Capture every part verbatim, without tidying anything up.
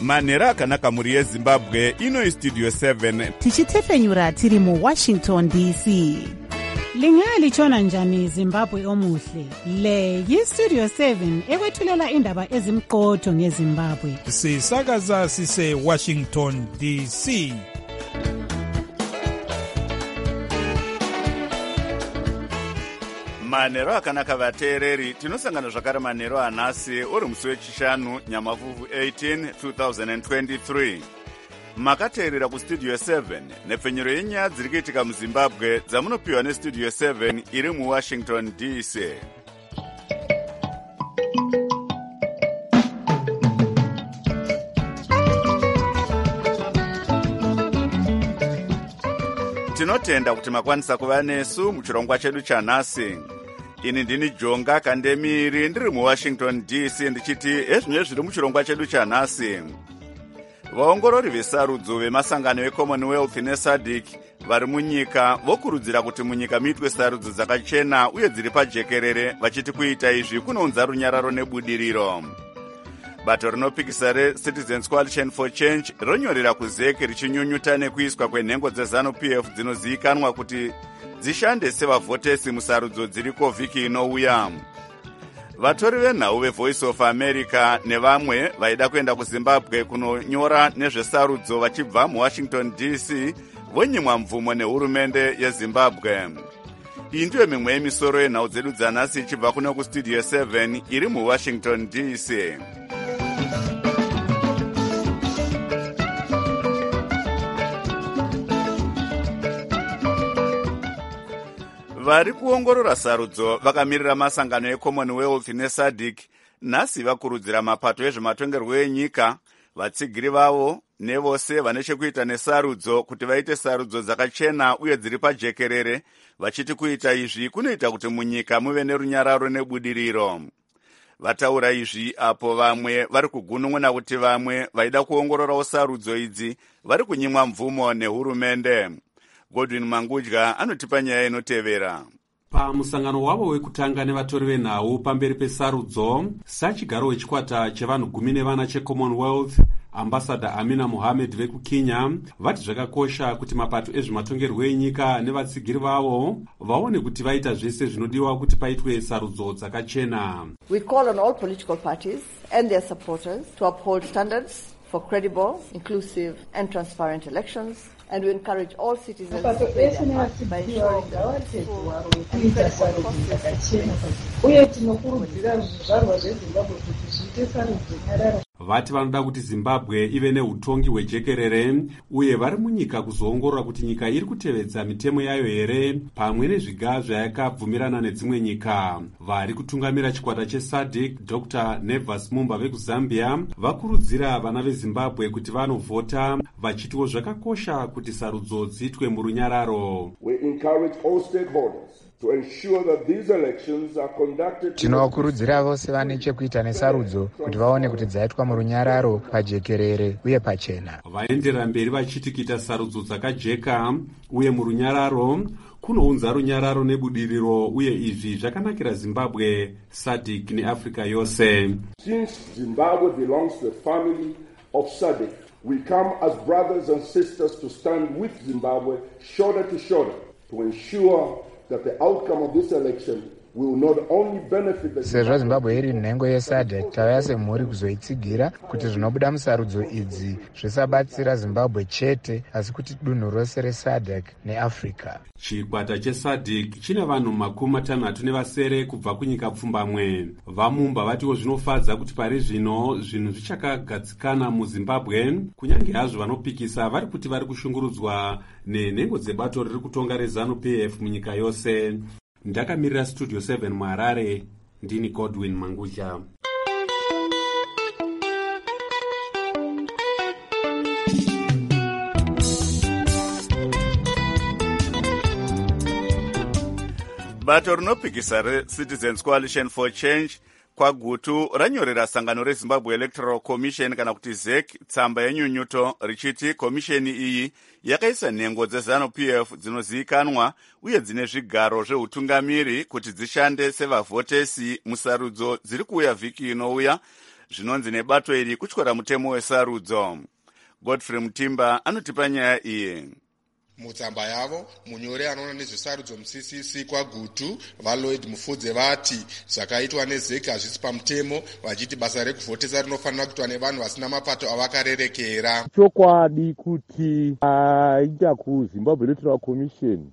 manhero akanaka mhuri yezimbabwe. Ino Studio seven tichitefenyura tiri muWashington D C. Lingalitshona njani Zimbabwe omuhle? Le yiStudio seven ekwethulela indaba ezimqotho ngeZimbabwe. Sisakaza sise Washington D C. manhero akanaka vateereri, tinosangana zvakare manhero anhasi uri musi wechishanu nyamavhuvhu eighteen twenty twenty-three. Makateerera kuStudio seven nepfenyuro yenyaya dziri kuitika muZimbabwe dzamunopiwa neStudio seven iri muWashington D C. Tinotenda kuti makwanisa kuva nesu muchirongwa chedu chanhasi. Ini ndini Jonga Kandemiri ndiri muWashington D C ndichiti ezvimwe zviri muchirongwa chedu chanhasi. Vaongorori vesarudzo vemasangano eCommonwealth neSADC vari munyika vokurudzira kuti munyika muitwe sarudzo dzakachena uye dziri pajekerere, vachiti kuita izvi kunounza runyararo nebudiriro. Bato rinopikisa reCitizens Coalition for Change ronyorera kuZEC richinyunyuta nekuiswa kwenhengo dzeZANU P F dzinozivikanwa kuti dzishande sevavhotesi musarudzo dziriko vhiki inouya. Vatori venhau veVoice of America nevamwe vaida kuenda kuZimbabwe kunonyora nezvesarudzo vachibva muWashington D C vonyimwa mvumo nehurumende yeZimbabwe. Iyi ndiyo mimwe yemisoro yenhau dzedu dzanhasi ichibva kuno kuStudio seven iri muWashington D C. Vari kuongorora sarudzo vakamirira masangano eCommonwealth neSADC nhasi vakurudzira mapato ezvematongerwo enyika, vatsigiri vavo nevose vane chekuita nesarudzo kuti vaite sarudzo dzakachena uye dziri pajekerere, vachiti kuita izvi kunoita kuti munyika muve nerunyararo nebudiriro. Vataura izvi apo vamwe vari kugunun'una kuti vamwe vaida kuongororawo sarudzo idzi vari kunyimwa mvumo nehurumende. Godwin Mangudya anotipa nyaya inotevera. Pamusangano wavo wekutanga nevatori venhau pamberi pesarudzo, sachigaro wechikwata chevanhu gumi nevana cheCommonwealth, Ambassador Amina Mohamed vekuKenya, vati zvakakosha kuti mapato ezvematongerwo enyika nevatsigiri vavo vaone kuti vaita zvese zvinodiwa kuti paitwe sarudzo dzakachena. We call on all political parties and their supporters to uphold standards for credible, inclusive and transparent elections. And we encourage all citizens to play their part by ensuring that full and credible process. Vati vanoda kuti Zimbabwe ive neutongi hwejekerere uye vari munyika kuzoongorora kuti nyika iri kutevedza mitemo yayo here pamwe nezviga zvayakabvumirana nedzimwe nyika. Vari kutungamira chikwata cheSADC Doctor Nevas Mumba vekuZambia vakurudzira vana veZimbabwe kuti vanovhota, vachitiwo zvakakosha kuti sarudzo dziitwe murunyararo. We encourage all stakeholders to ensure that these elections are conducted. Tinovakurudzira vose vane chekuita nesarudzo kuti vaone kuti dzaitwa murunyararo, pajekerere uye pachena. Vaendera mberi vachiti kuita sarudzo dzakajeka uye murunyararo kunounza runyararo nebudiriro, uye izvi zvakanakira Zimbabwe, SADC neAfrica yose. Since Zimbabwe belongs to the family of SADC, we come as brothers and sisters to stand with Zimbabwe shoulder to shoulder to ensure that the outcome of this election will not only benefit the Sezvo Zimbabwe iri nhengo yeSADC, tauya semhuri kuzoitsigira kuti zvinobuda musarudzo idzi zvisabatsira Zimbabwe chete asi kuti dunhu rose reSADC neAfrica. Chikwata cheSADC chine vanhu makumi matanhatu nevasere kubva kunyika pfumbamwe. Vamumba vatiwo zvinofadza kuti pari zvino zvinhu zvichakagadzikana muZimbabwe, kunyange hazvo vanopikisa vari kuti vari kushungurudzwa nenhengo dzebato riri kutonga reZANU P F munyika yose. Ndakamirira Studio seven muHarare, ndini Godwin Mangudya. Bato rinopikisa reCitizens Coalition for Change kwagutu ranyorera sangano reZimbabwe Electoral Commission kana kuti ZEC tsamba yenyunyuto richiti komisheni iyi yakaisa nhengo dzeZANU P F dzinozivikanwa uye dzine zvigaro zveutungamiri kuti dzishande sevavhotesi musarudzo dziri kuuya vhiki inouya, zvinonzi nebato iri kutyora mutemo wesarudzo. Godfrey Mutimba anotipa nyaya iyi. Mutsamba yavo munyori anoona nezvesarudzo muCCC kwaGutu vaLloyd Mufudze vati zvakaitwa nezeki hazvisi pamutemo, vachiti basa rekuvhotesa rinofanira kuitwa nevanhu vasina mapato avakarerekera. Chokwadi kuti aita kuZimbabwe Electoral Commission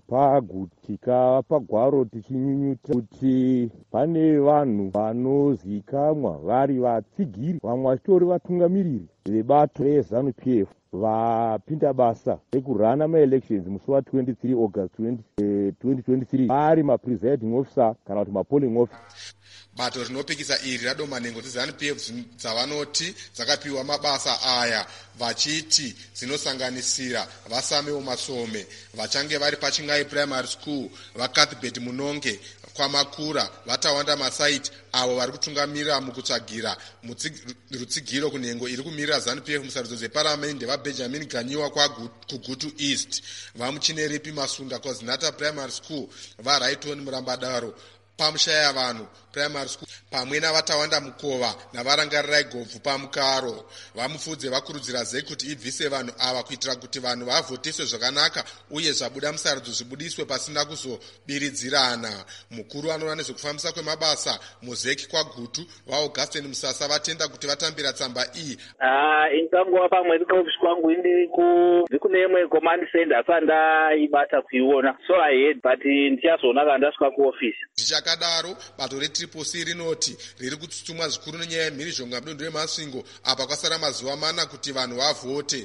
paGutika pagwaro tichinyunyuta kuti pane vanhu vanozikamwa vari vatsigiri, vamwe vachitori vatungamiriri vebato reZANU P F vapinda basa rekurana maelections musi wa-twenty-three August twenty twenty-three vari mapresiding officer kana kuti mapolling officer. Bato rinopikisa iri radoma nhengo dzeZANU P F dzavanoti dzakapiwa mabasa aya, vachiti dzinosanganisira Vasamewo Masome vachange vari paChingai Primary School, vaCathbert Munonge kwaMakura, vatawanda Masaiti avo vari kutungamirira mukutsvagira rutsigiro kunhengo iri kumirira ZANU P F musarudzo dzeparamende, vaBenjamin Ganyiwa kuGutu East, vaMuchineripi Masunda kwaZinata Primary School, vaRaiton Murambadaro pamushaya vanhu Primary School, pamwe navatawanda Mukova navarangarirai Gobvu paMukaro. Vamufudze vakurudzira zeki kuti ibvise vanhu ava kuitira kuti vanhu vavhoteswe zvakanaka uye zvabuda musarudzo zvibudiswe pasina kuzobiridzirana. Mukuru anoona nezvekufambisa kwemabasa muzeki kwaGutu vaAugustine Musasa vatenda kuti vatambira tsamba iyi. Ah, intango pamwe ndikofishi kwangu ndiri kune imwe command center asandaibata kuiona, so I heard but ndichazoona kana ndasvika kuofisi. Zvichakadaro bato reTriple C rinoti riri kutsutsumwa zvikuru nenyaya yemhirizhonga mudunhu reMasvingo apa kwasara mazuva mana kuti vanhu vavhote.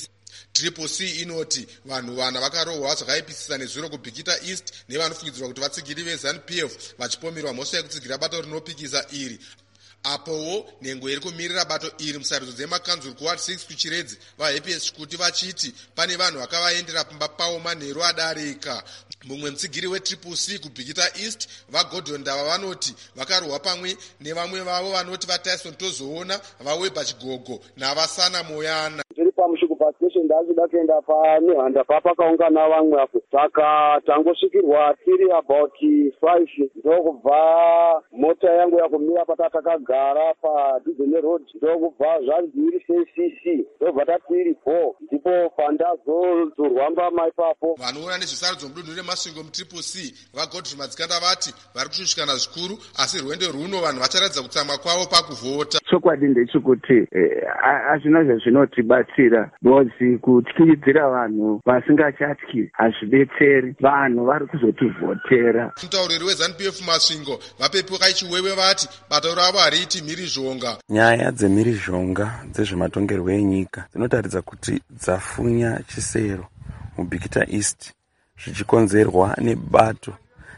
Triple C inoti vanhu vana vakarohwa zvakaipisisa nezuro kuBhikita East nevanofungidzirwa kuti vatsigiri veZANU P F vachipomerwa mhosva yekutsigira bato rinopikisa iri. Apowo nhengo iri kumirira bato iri musarudzo dzemakanzuru kuward six kuChiredzi vaHappiness kuti vachiti pane vanhu vakavaendera pamba pavo manheru adarika. Mumwe mutsigiri weTriple C kuBhikita East vaGordon Ndava vanoti vakarohwa pamwe nevamwe vavo vanoti vaTyson Tozoona, vaWeber Chigogo navaSana Moyana. Tiri pamushuku pastation ndachida kuenda paNehanda papakaungana vamwe apo, saka tangosvikirwa tiri about five ndokubva mota yangu yakumira patakagara padhuze Road, ndokubva zvanzi C C C ndobva tatiri four ndipo pandazozorwa mbama ipapo. Vanoona nezvesarudzo mudunhu reMasvingo muTriple C vaGodfrey Madzikanda vati vari kushushikana zvikuru, asi rwendo rwuno vanhu vacharatidza kutsamwa kwavo pakuvhota. Chokwadi ndechekuti hazvina zvezvinotibatsira nozi kutyiridzira vanhu vasingachatyi hazvidetseri, vanhu vari kuzotivhotera. Mutauriri weZANU P F Masvingo vaPepu Kaichiwewe vati bato ravo hariiti mhirizhonga. Nyaya dzemhirizhonga dzezvematongerwo enyika dzinotaridza kuti dzafunya chisero muBhikita East zvichikonzerwa nebato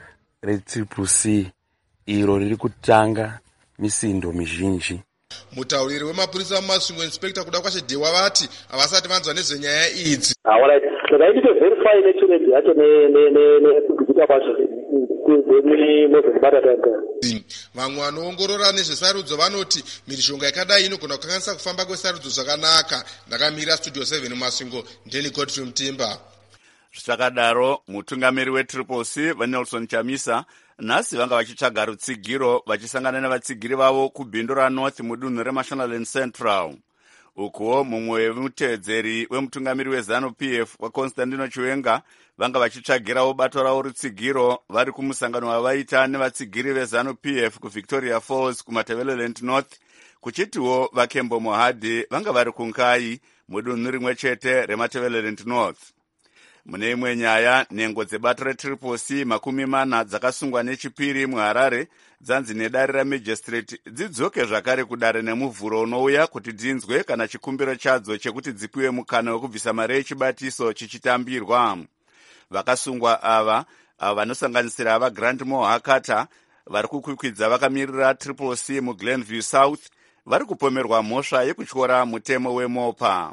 reTriple C iro riri kutanga misindo mizhinji. Mutauriri wemapurisa muMasvingo Inspector kuda kwashedewa vati havasati vanzwa nezvenyaya idzi. Alright, takaita verify nechiredzi yacho nekugita kwacho vamwe vanoongorora nezvesarudzo vanoti mhirizhonga yakadai inogona kukanganisa kufamba kwesarudzo zvakanaka. Ndakamira Studio seven muMasvingo, ndini Godfrey Mutimba. Zvichakadaro mutungamiri weTriple C vaNelson Chamisa nhasi vanga vachitsvaga rutsigiro vachisangana nevatsigiri vavo kubhindu raNorth mudunhu reMashonaland Central. Ukuwo mumwe wemutedzeri wemutungamiri weZANU P F waConstantino Chiwenga vanga vachitsvagirawo bato ravo rutsigiro vari kumusangano wavaita nevatsigiri veZANU P F kuVictoria Falls kuMatabeleland North, kuchitiwo vaKembo Mohadi vanga vari kuNkai mudunhu rimwe chete reMatabeleland North. Mune imwe nyaya, nhengo dzebato reTriple C makumi mana dzakasungwa nechipiri muHarare dzanzi nedare raMagistrate dzidzoke zvakare kudare nemuvhuro unouya kuti dzinzwe kana chikumbiro chadzo chekuti dzipiwe mukana wekubvisa mari yechibatiso chichitambirwa. Vakasungwa ava ava vanosanganisira ava Grantmore Hakata vari kukwikwidza vakamirira Triple C muGlenview South vari kupomerwa mhosva yekutyora mutemo weMopa.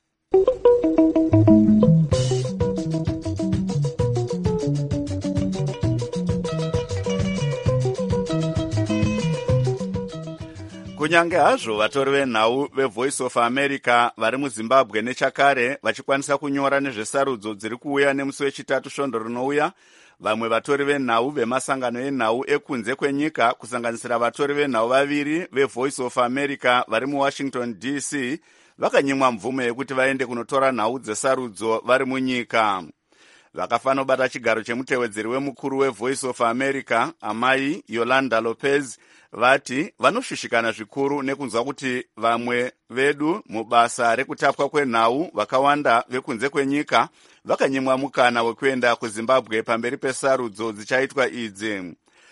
Kunyange hazvo vatori venhau veVoice of America vari muZimbabwe nechakare vachikwanisa kunyora nezvesarudzo dziri kuuya nemusi wechitatu svondo rinouya, Vamwe vatori venhau vemasangano enhau ekunze kwenyika kusanganisira vatori venhau vaviri veVoice of America vari muWashington D C vakanyimwa mvumo yekuti vaende kunotora nhau dzesarudzo vari munyika. Vakafanobata chigaro chemutevedzeri wemukuru weVoice of America, amai Yolanda Lopez, vati vanoshushikana zvikuru nekunzwa kuti vamwe vedu mubasa rekutapwa kwenhau vakawanda vekunze kwenyika vakanyimwa mukana wekuenda kuZimbabwe pamberi pesarudzo dzichaitwa idzi.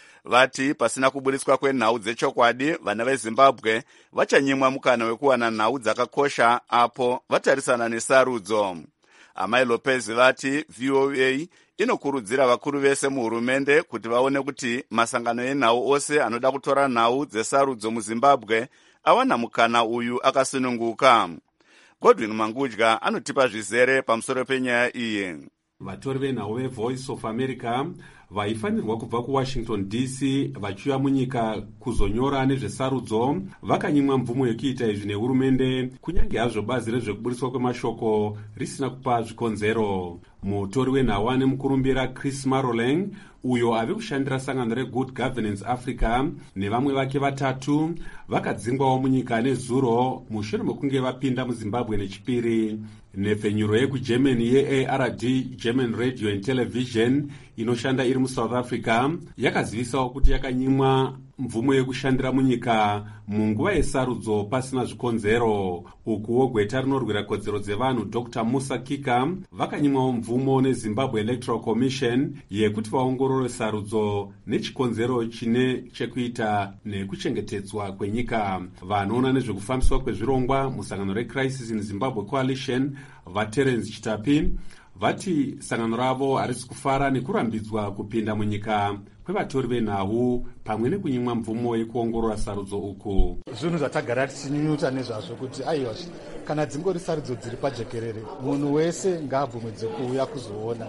Vati pasina kuburiswa kwenhau dzechokwadi, vana veZimbabwe vachanyimwa mukana wekuwana nhau dzakakosha apo vatarisana nesarudzo. Amai Lopez vati V O A inokurudzira vakuru vese muhurumende kuti vaone kuti masangano enhau ose anoda kutora nhau dzesarudzo muZimbabwe awana mukana uyu akasununguka. Godwin Mangudya anotipa zvizere pamusoro penyaya iyi. Vatori venhau veVoice of America vaifanirwa kubva kuWashington D C vachiuya munyika kuzonyora nezvesarudzo vakanyimwa mvumo yekuita izvi nehurumende, kunyange hazvo bazi rezvekuburiswa kwemashoko risina kupa zvikonzero. Mutori wenhau ane mukurumbira Chris Maroleng, uyo ave kushandira sangano reGood Governance Africa, nevamwe vake vatatu vakadzingwawo munyika nezuro mushure mekunge vapinda muZimbabwe nechipiri. Nhepfenyuro yekuGermany ye A R D, German Radio and Television, inoshanda iri muSouth Africa, yakazivisawo kuti yakanyimwa mvumo yekushandira munyika munguva yesarudzo pasina zvikonzero. Ukuwo gweta rinorwira kodzero dzevanhu Doctor Musa Kika vakanyimwawo mvumo neZimbabwe Electoral Commission yekuti vaongorore sarudzo nechikonzero chine chekuita nekuchengetedzwa kwenyika. Vanoona nezvekufambiswa kwezvirongwa musangano reCrisis in Zimbabwe Coalition, vaTerence Chitapi, vati sangano ravo harisi kufara nekurambidzwa kupinda munyika kwevatori venhau pamwe nekunyimwa mvumo yekuongorora sarudzo uku. Zvinhu zvatagara tichinyunyuta nezvazvo kuti aiwa, kana dzingori sarudzo dziri pajekerere, munhu wese ngaabvumidze kuuya kuzoona.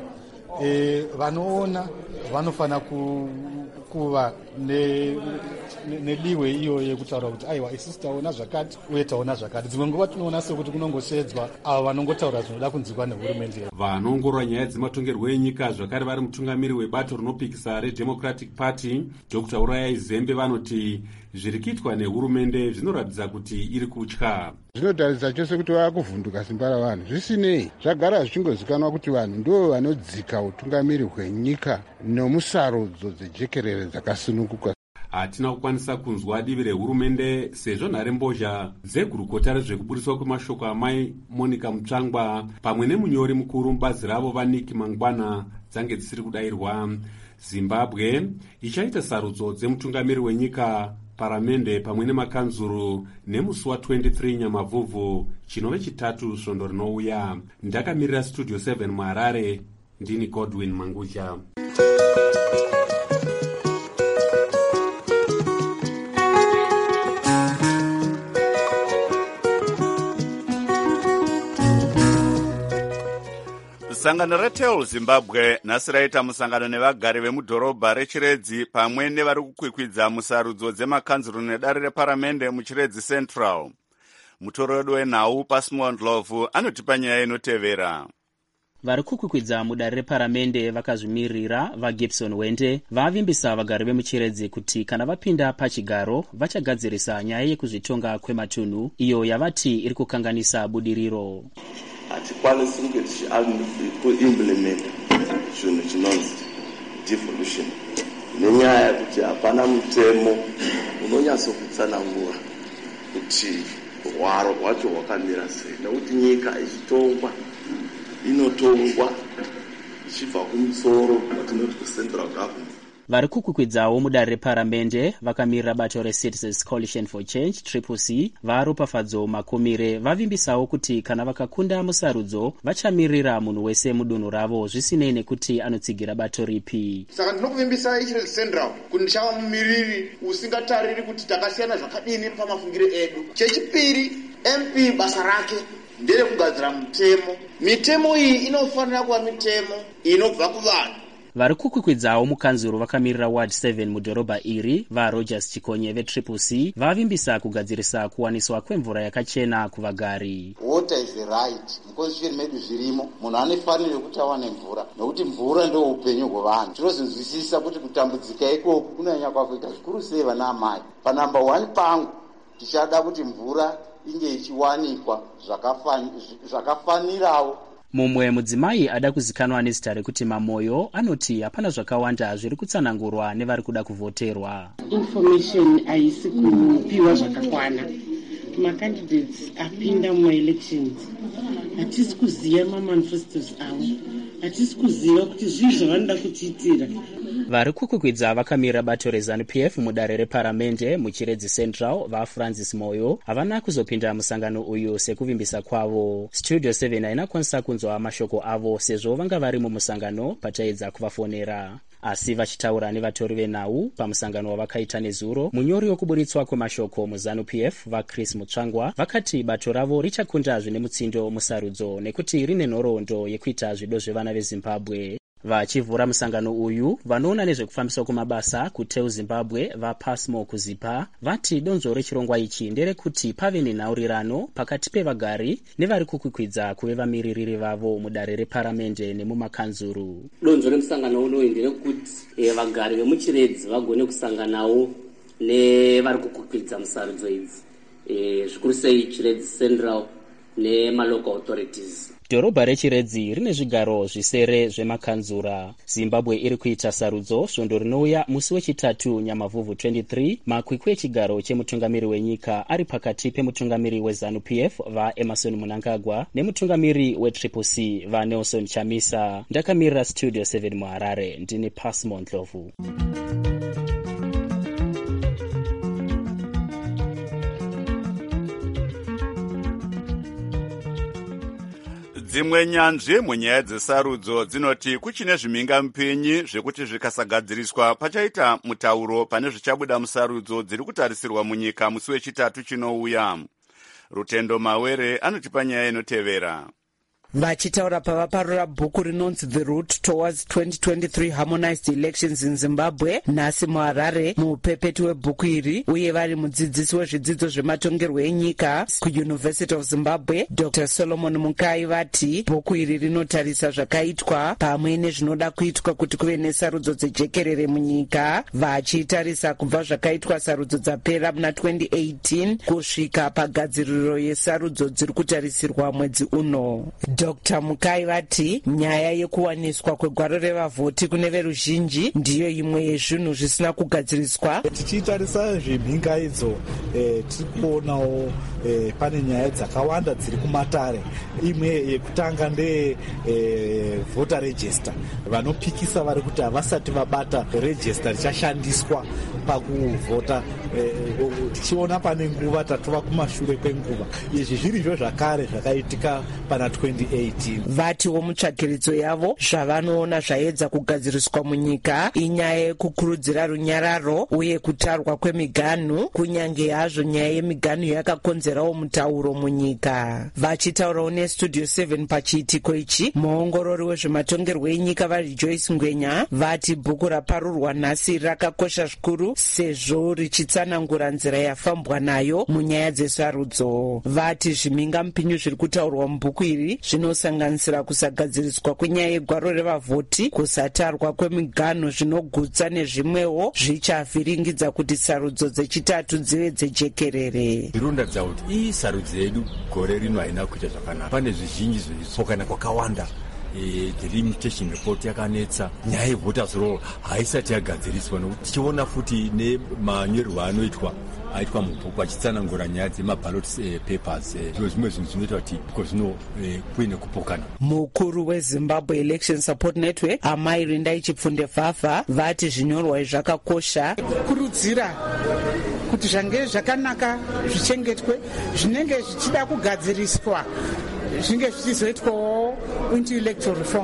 E, vanoona vanofana ku, kuva nediwe ne, iyo yekutaura kuti aiwa isusu taona zvakati uye taona zvakati. Dzimwe nguva tinoona sekuti kunongosedzwa avo vanongotaura zvinoda kunzwikwa nehurumende. Vanoongorora nyaya dzematongerwo enyika zvakare vari mutungamiri webato rinopikisa reDemocratic Party Doctor Urayai Zembe vanoti zviri kuitwa nehurumende zvinoratidza kuti iri kutya. Zvinotaridza chose kuti vakuvhunduka simba ravanhu. Zvisinei, zvagara zvichingozikanwa kuti vanhu ndo vanodzika utungamiri hwenyika nomusarudzo dzejekerere dzakasununguka. Hatina kukwanisa kunzwa divi rehurumende sezvo nharembozha dzegurukota rezvekuburiswa kwemashoko amai Monica Mutsvangwa pamwe nemunyori mukuru mubazi ravo vaNiki Mangwana dzange dzisiri kudayirwa. Zimbabwe ichaita sarudzo dzemutungamiri wenyika, paramende pamwe nemakanzuru nemusi wa23 Nyamavhuvhu chinove chitatu svondo rinouya. Ndakamirira Studio seven muHarare, ndini Godwin Mangudya. Sangano reTel Zimbabwe nhasi raita musangano nevagari vemudhorobha reChiredzi pamwe nevari kukwikwidza musarudzo dzemakanzuru nedare reparamende muChiredzi Central. Mutori wedu wenhau Pasmond Love anotipa nyaya inotevera. Vari kukwikwidza mudare reparamende vakazvimirira vaGibson Wende vavimbisa vagari vemuChiredzi kuti kana vapinda pachigaro vachagadzirisa nyaya yekuzvitonga kwematunhu iyo yavati iri kukanganisa budiriro. Hatikwanisi kunge tichiimplementa chinhu chinonzi devolution nenyaya yekuti hapana mutemo unonyatsokutsanangura kuti hwaro hwacho hwakamira sei, nekuti nyika ichitongwa inotongwa ichibva kumusoro watinoti kucentral government. Vari kukwikwidzawo mudare reparamende vakamirira bato reCitizens Coalition for Change Triple C varopafadzo makomire vavimbisawo kuti kana vakakunda musarudzo vachamirira munhu wese mudunhu ravo zvisinei nekuti anotsigira bato ripi. Saka ndinokuvimbisa iChiredzi Central kuti ndichava mumiriri usingatariri kuti takasiyana zvakadini pamafungiro edu. Chechipiri, M P basa rake ndere kugadzira mitemo. Mitemo iyi inofanira kuva mitemo inobva kuvanhu. vari kukwikwidzawo mukanzuro vakamirira ward seven mudhorobha iri varogers chikonye vetriple c vavimbisa kugadzirisa kuwaniswa kwemvura yakachena kuvagari. Water is a right. Mukonstitution medu zvirimo munhu anofanira kuti awane mvura nekuti mvura ndio upenyu hwevanhu. Tinozvinzwisisa kuti kutambudzika ikoko kunonyanya kuafekta zvikuru sei vana amai. Pa number one pangu tichada kuti mvura inge ichiwanikwa zvakafanirawo. Mumwe mudzimai ada kuzikanwa nezita rekuti Mamoyo anoti hapana zvakawanda zviri kutsanangurwa nevari kuda kuvhoterwa. Information haisi kupiwa zvakakwana. Macandidates apinda mumaelections hatisi kuziva mamanifestos avo, hatisi kuziva kuti zvii zvavanoda kutiitira. Vari kukwikwidza vakamirira bato reZANU-P F mudare reparamende muChiredzi Central vaFrancis Moyo havana kuzopinda musangano uyu sekuvimbisa kwavo. Studio seven hainakwanisa kunzwa mashoko avo sezvo vanga vari mumusangano pataedza kuvafonera. Asi vachitaura nevatori venhau pamusangano wavakaita nezuro, munyori wekuburitswa kwemashoko muZANU-P F vaChris Mutsvangwa vakati bato ravo richakunda zvine mutsindo musarudzo nekuti rine nhoroondo yekuita zvido zvevana veZimbabwe. Vachivhura musangano uyu vanoona nezvekufambiswa kwemabasa kuTeu Zimbabwe vaPasmo Kuzipa vati donzo rechirongwa ichi nderekuti pave nenhaurirano pakati pevagari nevari kukwikwidza kuve vamiririri vavo mudare reparamende nemumakanzuru. Donzo remusangano unoyu nderekuti e, vagari vemuChiredzi vagone kusanganawo nevari kukwikwidza musarudzo idzi e, zvikuru sei Chiredzi Central nemalocal authorities. Dhorobha reChiredzi rine zvigaro zvisere zvemakanzura. Zimbabwe iri kuita sarudzo svondo rinouya musi wechitatu Nyamavhuvhu twenty-three, makwikwi echigaro chemutungamiri wenyika ari pakati pemutungamiri weZANU-P F vaEmerson Mnangagwa nemutungamiri weTriple C vaNelson Chamisa. Ndakamirira Studio seven muHarare, ndini Pasmo Ndlovu. Dzimwe nyanzvi munyaya dzesarudzo dzinoti kuchine zvimhingamupinyi zvekuti zvikasagadziriswa pachaita mutauro pane zvichabuda musarudzo dziri kutarisirwa munyika musi wechitatu chinouya. Rutendo Mawere anotipa nyaya inotevera. Vachitaura pavaparura bhuku rinonzi The Route Towards twenty twenty-three Harmonized Elections in Zimbabwe nhasi muHarare muupepeti webhuku iri uye vari mudzidzisi wezvidzidzo zvematongerwo enyika kuUniversity of Zimbabwe Doctor Solomon Mukai vati bhuku iri rinotarisa zvakaitwa pamwe nezvinoda kuitwa kuti kuve nesarudzo dzejekerere munyika, vachitarisa kubva zvakaitwa sarudzo dzapera muna twenty eighteen kusvika pagadziriro yesarudzo dziri kutarisirwa mwedzi uno. Doctor Mukai vati nyaya yekuwaniswa kwegwaro revavhoti kune veruzhinji ndiyo imwe yezvinhu zvisina kugadziriswa. Tichitarisa zvimhingaidzo eh, tiri kuonawo eh, pane nyaya dzakawanda dziri kumatare. Imwe yekutanga ndeye eh, voter register. Vanopikisa vari kuti havasati vabata register richashandiswa pakuvhota. Eh, tichiona pane nguva tatova kumashure kwenguva. Izvi zvirizvo zvakare zvakaitika pana twenty eighteen. Vatiwo mutsvagiridzo yavo zvavanoona zvaedza kugadziriswa munyika inyaya yekukurudzira runyararo uye kutarwa kwemiganhu, kunyange hazvo nyaya yemiganhu yakakonzerawo mutauro munyika. Vachitaurawo neStudio seven pachiitiko ichi, muongorori wezvematongerwo enyika vari Joyce Ngwenya vati bhuku raparurwa nhasi rakakosha zvikuru sezvo richitsanangura nzira yafambwa nayo munyaya dzesarudzo. Vati zvimhingamupinyu zviri kutaurwa mubhuku iri zvinosanganisira kusagadziriswa kwenyaya yegwaro revavhoti, kusatarwa kwemiganhu zvinogutsa nezvimwewo zvichavhiringidza kuti sarudzo dzechitatu dzive dzejekerere. Zvirondatidza kuti isarudzo yedu gore rino haina kuita zvakanaka. Pane zvizhinji zvitsokana kwakawanda. Delimitation report yakanetsa, nyaya yevoters roll haisati yagadziriswa nokuti tichiona futi nemanyorerwo anoitwa aitwa mubhuku achitsanangura nyaya dzemaballot papers. Zvimwe zvimwe zvinhu zvinoita kuti kozvino kuine kupokana. Mukuru weZimbabwe Election Support Network Amai Rindai Chipfunde Vhavha vati zvinyorwa zvakakosha kurudzira kuti zvange zvakanaka zvichengetwe, zvinenge zvichida kugadziriswa zvinge zvichizoitwawo into electoral reforms.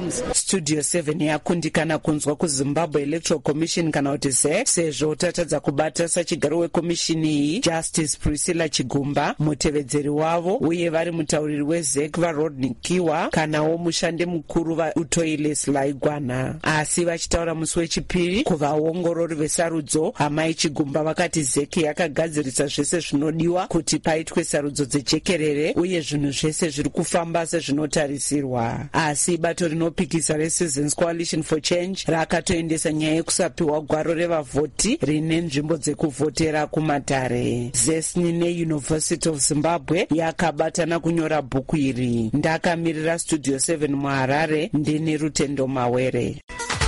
studio seven yakundikana kunzwa kuzimbabwe electoral commission kana kuti Z E C, sezvo tatadza kubata sachigaro wekomishini iyi Justice Priscilla Chigumba, mutevedzeri wavo uye vari mutauriri we-Z E C vaRodney Kiwa kanawo mushandi mukuru vaUtoile Selaigwana. Asi vachitaura musi wechipiri kuvaongorori vesarudzo, Amai Chigumba vakati Z E C yakagadzirisa zvese zvinodiwa kuti paitwe sarudzo dzejekerere uye zvinhu zvese zviri kufamba sezvinotarisirwa. Asi bato rinopikisa reCitizens Coalition for Change rakatoendesa nyaya yekusapiwa gwaro revavhoti rine nzvimbo dzekuvhotera kumatare. Zesni neUniversity of Zimbabwe yakabatana kunyora bhuku iri. Ndakamirira Studio seven muHarare, ndini Rutendo Mawere.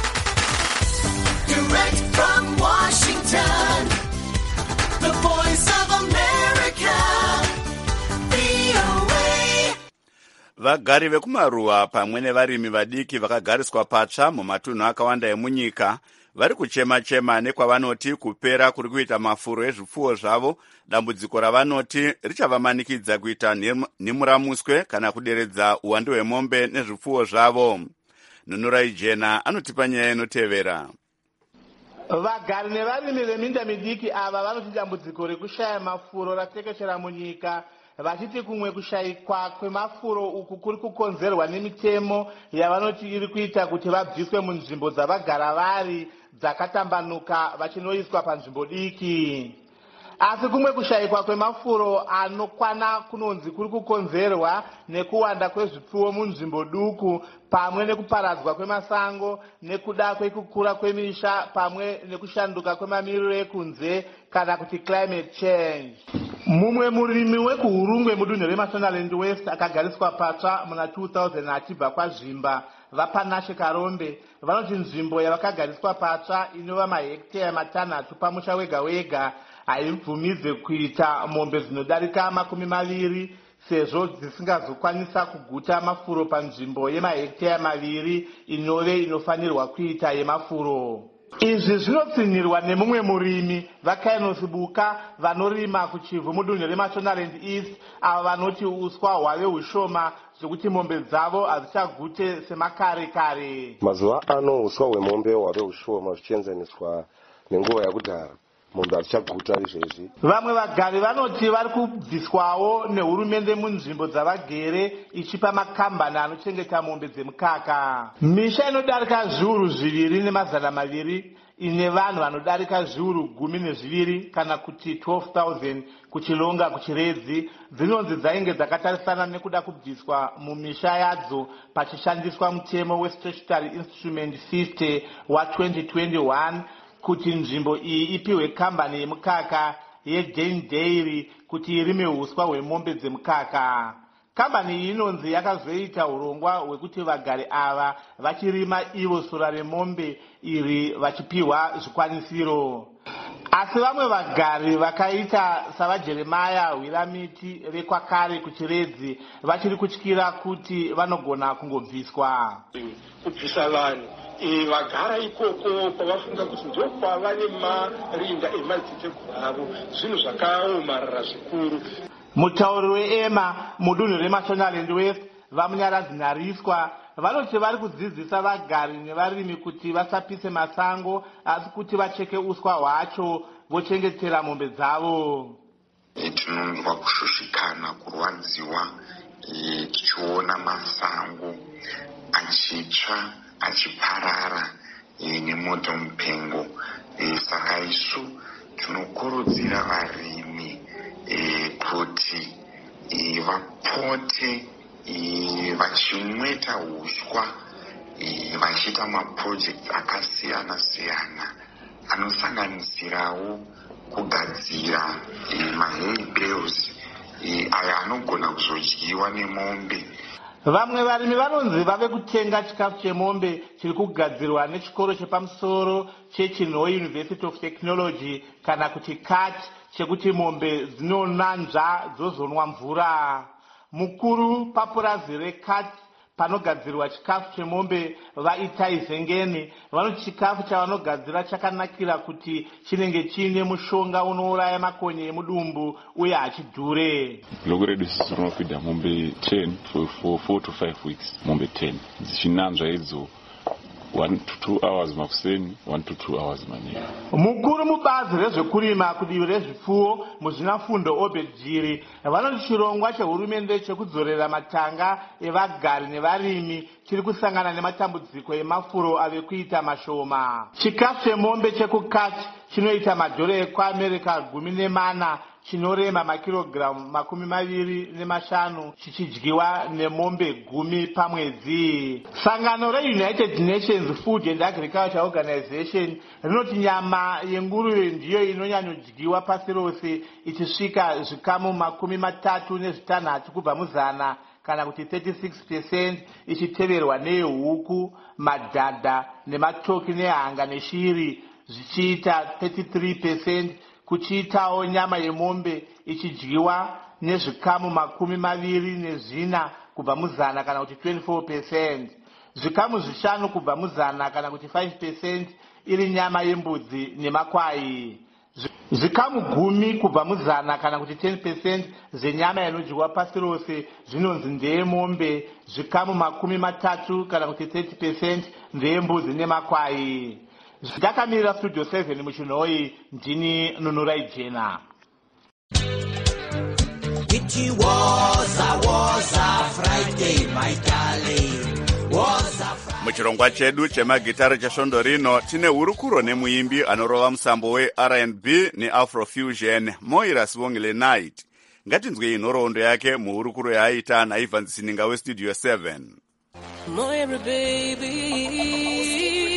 Direct from Washington, the voice of America, V O A. Vagari vekumaruwa pamwe nevarimi vadiki vakagariswa patsva mumatunhu akawanda emunyika vari kuchema-chema nekwavanoti kupera kuri kuita mafuro ezvipfuwo zvavo, dambudziko ravanoti richavamanikidza kuita nhimuramuswe kana kuderedza uwandu hwemombe nezvipfuwo zvavo. Nunurai Jena anotipa nyaya inotevera. Vagari nevarimi veminda midiki ava vanoti dambudziko rekushaya mafuro ratekeshera munyika, vachiti kumwe kushayikwa kwemafuro uku kuri kukonzerwa nemitemo yavanoti iri kuita kuti vabviswe munzvimbo dzavagara vari dzakatambanuka vachinoiswa panzvimbo diki. Asi kumwe kushayikwa kwemafuro anokwana kunonzi kuri kukonzerwa nekuwanda kwezvipfuwo munzvimbo duku pamwe nekuparadzwa kwemasango nekuda kwekukura kwemisha pamwe nekushanduka kwemamiriro ekunze kana kuti climate change. Mumwe murimi wekuhurungwe mudunhu reMashonaland West akagariswa patsva muna two thousand achibva kwaZvimba vaPanashe Karombe vanoti nzvimbo yavakagariswa patsva inova mahektare matanhatu pamusha wega wega haibvumidze kuita mombe dzinodarika makumi maviri sezvo dzisingazokwanisa kuguta mafuro panzvimbo yemahektare maviri inove inofanirwa kuita yemafuro. Izvi zvinotsinirwa nemumwe murimi vaKainos Buka vanorima kuchivhu mudunhu reMashonaland East avo vanoti uswa hwave hushoma zvekuti mombe dzavo hadzichagute semakare kare. Mazuva ano uswa hwemombe hwave hushoma zvichienzaniswa nenguva yakudhara. Munhu achaguta izvezvi. Vamwe vagari vanoti vari kubviswawo nehurumende munzvimbo dzavagere ichipa makambani anochengeta mombe dzemukaka. Misha inodarika zviuru zviviri nemazana maviri ine vanhu vanodarika zviuru gumi nezviviri kana kuti twelve thousand kuchilonga kuchiredzi dzinonzi dzainge dzakatarisana nekuda kubviswa mumisha yadzo pachishandiswa mutemo weStatutory Instrument fifty wa twenty twenty-one kuti nzvimbo iyi ipiwe kambani yemukaka yeJane Dairy kuti irime huswa hwemombe dzemukaka. Kambani iyi inonzi yakazoita urongwa hwekuti vagari ava vachirima ivo sora remombe iri vachipiwa zvikwanisiro. Asi vamwe vagari vakaita savaJeremiah Hwiramiti vekwakare kuchiredzi vachiri kutyira kuti vanogona kungobviswa. Kubvisa vanhu vagara ikoko kwavafunga kuti ndio kwavane marinda emadziteteguru avo, zvinhu zvakaomarara zvikuru. Mutauri weEma mudunhu reMashonaland West vamunyaradzi Nyariswa vanoti vari kudzidzisa vagari nevarimi kuti vasapise masango asi kuti vacheke uswa hwacho vochengetera mombe dzavo. Tinonzwa kushushikana, kurwadziwa tichiona masango achitsva achiparara nemoto mupengo. Saka isu tinokurudzira varimi kuti vapote vachimweta huswa vachiita maprojects akasiyana siyana anosanganisirawo kugadzira mahay bales ayo anogona kuzodyiwa nemombe. Vamwe varimi vanonzi vave kutenga chikafu chemombe chiri kugadzirwa nechikoro chepamusoro cheChinhoe University of Technology kana kuti C A T chekuti mombe dzinonanzva dzozonwa mvura. Mukuru papurazi reC A T panogadzirwa chikafu chemombe vaItai Zengeni vanoti chikafu chavanogadzira chakanakira kuti chinenge chiine mushonga unouraya makonye emudumbu uye hachidhure. Loko redu sisi rinofidha mombe ten for four to five weeks, mombe ten dzichinanzva idzo one to two hours makuseni, one to two hours manyika. Mukuru mubazi rezvekurima kudivi rezvipfuwo muzvinafundo Obed Jiri vanoti chirongwa chehurumende chekudzorera matanga evagari nevarimi chiri kusangana nematambudziko emafuro ave kuita mashoma. Chikafu chemombe chekukati chinoita madhora ekuAmerica gumi nemana chinorema makirogiramu makumi maviri nemashanu chichidyiwa nemombe gumi pamwedzi. Sangano reUnited Nations Food and Agriculture Organization rinoti nyama yenguruve ndiyo inonyanyodyiwa pasi rose ichisvika zvikamu makumi matatu nezvitanhatu kubva muzana kana kuti thirty-six percent ichiteverwa nehuku, madhadha nematoki nehanga neshiri zvichiita thirty-three percent, kuchiitawo nyama yemombe ichidyiwa nezvikamu makumi maviri nezvina kubva muzana kana kuti twenty-four percent, zvikamu zvishanu kubva muzana kana kuti five percent iri nyama yembudzi nemakwai, zvikamu gumi kubva muzana kana kuti ten percent zvenyama inodyiwa pasi rose zvinonzi ndeyemombe, zvikamu makumi matatu kana kuti thirty percent ndeyembudzi nemakwai. Ndakamirira studio seven muchinhoi ndini Nunurai Jena. It was a was a Friday, my darling. Was a Friday. Muchirongwa chedu chemagitari chesvondo rino tine hurukuro nemuimbi anorova musambo we-R and B ne-Afrofusion Moira Sibongile Knight. Ngatinzwe inhoroondo yake muhurukuro yaaita naIvan Sininga westudio seven. Moira baby,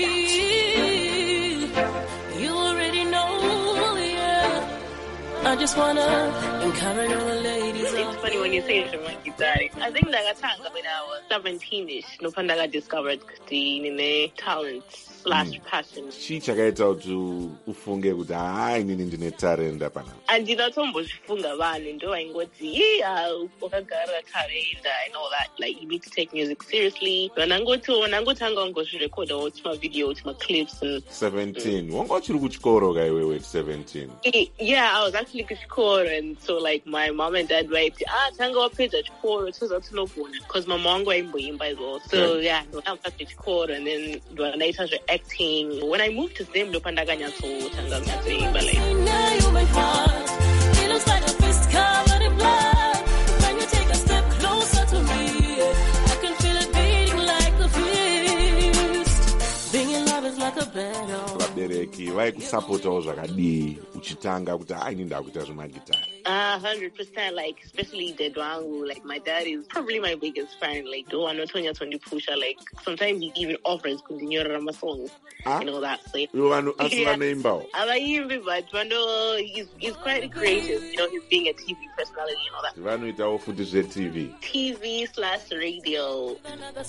I just wanna encourage all the ladies. It's funny when you say Shema Gitari. I think that I when I was seventeen-ish, no panda I discovered the talent slash passion. Chi chakaita kuti ufunge kuti hai inini ndine talent apana. Andina tombozvifunga vanhu ndo vaingoti yeah wakagara talent and all that, like you need to take music seriously. Vanangotiona ngotanga ngozvirecorda woti ma video woti ma clips and seventeen. Wanga uchiri kuchikoro kai wewe seventeen? Yeah, I was actually kuchikoro, and so like my mom and dad were like, ah tanga wapedza chikoro toza tinogona, because my mom waimboimba as well. So yeah, I'm at chikoro and then ndanaita zve acting. When I moved to Zim, ndo pandakanyatsoutanga kunyatsoimba like. Now you my heart, it looks like a fist covered in blood. When you take a step closer to me, I can feel it beating like a fist. Being in love is like a battle. Vabereki vaikusapotao zvakadii uchitanga kuti hai inini ndakuita zvemagitari? A hundred percent, like especially the Dwangu, like my dad is probably my biggest fan. Like do I know Tonya Tony Pusha, like sometimes he even offers continuing my songs and all that. So you want to ask my name about? I like but Wando he's he's quite creative, you know, he's being a T V personality and all that. Vanu itawo futhi zve T V. T V slash radio.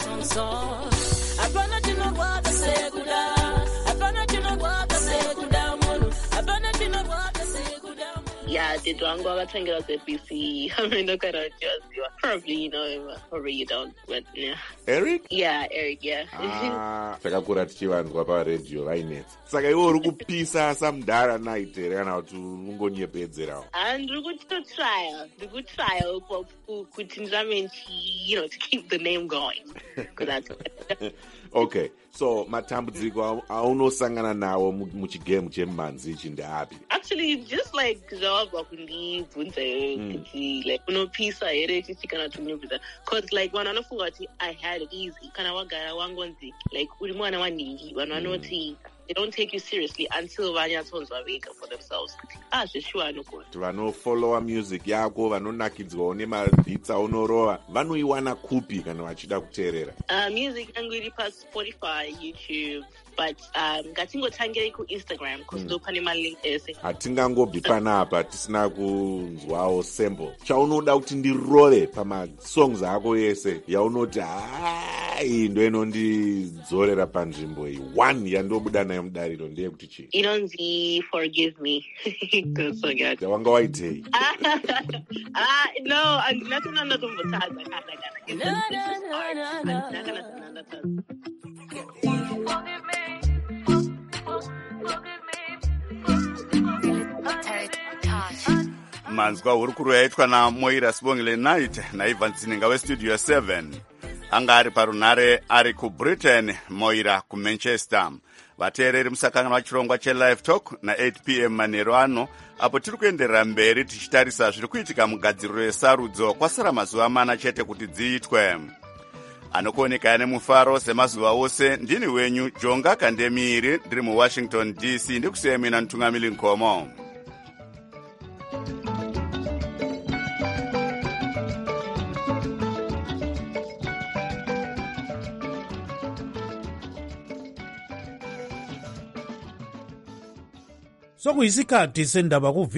Yeah, the Dwango Agatangela Z B C. I mean, look at it, just probably, you know him, or you don't, but yeah. Eric? Yeah, Eric, yeah. Ah, takakura tichivanzwa paradio vainetsa. Saka iwe uri kupisa samudhara night here kana kuti ungonyepedzerawo? And we could trial, we could trial kuti ndame you know, to keep the name going. That's okay, so matambudziko aunosangana nawo muchigame chemanzi ichi ndeapi? Actually, just like zvawabva kundibvunza kuti like unopisa here chichi kana tunyumbisa, because like vanhu vanofunga kuti I had it easy kana wagara wangonzi like uri mwana wanhingi, vanhu vanoti they don't take you seriously until vanyatsonzwa vega for themselves. Ah, zveshuwa anogona. Vanofollowa music yako, vanonakidzwawo nemabhits aunorova, vanoiwana kupi kana vachida kuteerera? Uh, music yangu iri pa Spotify, YouTube, but um, ngatingotangirei kuInstagram because ndo pane malink ese. Hatingangobvi panapa tisina kunzwawo sample. Chaunoda kuti ndirove pamasongs ako yese yaunoti hai ndo inondidzorera panzvimbo iyi. One yandobuda nayo mudariro ndeyekuti chii? Inonzi Forgive Me. Wanga waitei? Ah, no, andinatona ndatombotadza kana kana. Manzwa hurukuro yaitwa na Moira Sibongile Knight naIvan Sininga westudio seven. anga ari parunhare ari kubritain, Moira kumanchester. Vateereri musakangana wachirongwa chelive talk na eight p m manheru ano, apo tiri kuenderera mberi tichitarisa zviri kuitika mugadziriro yesarudzo kwasara mazuva mana chete kuti dziitwe. Anokuoneka nemufaro semazuva ose, ndini wenyu Jonga Kandemiri, ndiri muWashington D C, ndikusiyai mina Ntungamili Nkomo. Sokuyisikhathi sendaba ku